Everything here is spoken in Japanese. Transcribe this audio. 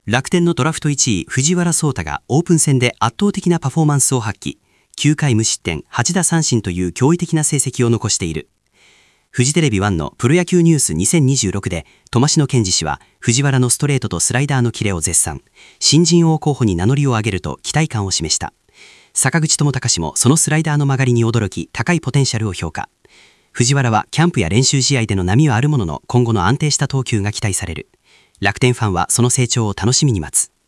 楽天のドラフト1位藤原壮太がオープン戦で圧倒的なパフォーマンスを発揮。9回無失点8打三振という驚異的な成績を残している。フジテレビ1のプロ野球ニュース2026で苫篠健二氏は藤原のストレートとスライダーのキレを絶賛。新人王候補に名乗りを上げると期待感を示した。坂口智隆氏もそのスライダーの曲がりに驚き、高いポテンシャルを評価。藤原はキャンプや練習試合での波はあるものの、今後の安定した投球が期待される。楽天ファンはその成長を楽しみに待つ。